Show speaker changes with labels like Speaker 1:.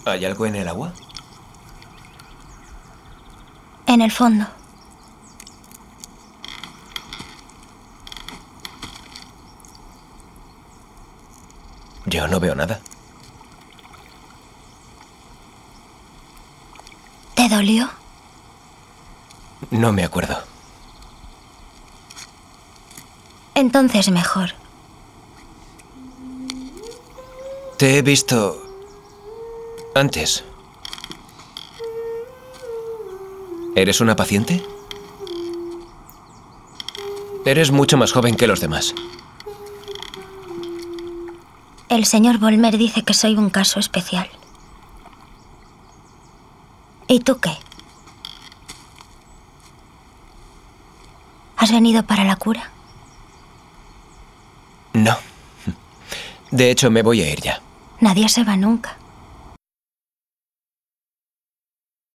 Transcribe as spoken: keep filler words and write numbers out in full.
Speaker 1: ¿Hay algo en el agua?
Speaker 2: En el fondo.
Speaker 1: Yo no veo nada.
Speaker 2: ¿Te dolió?
Speaker 1: No me acuerdo.
Speaker 2: Entonces mejor.
Speaker 1: Te he visto antes. ¿Eres una paciente? Eres mucho más joven que los demás.
Speaker 2: El señor Volmer dice que soy un caso especial. ¿Y tú qué? ¿Has venido para la cura?
Speaker 1: No. De hecho, me voy a ir ya.
Speaker 2: Nadie se va nunca.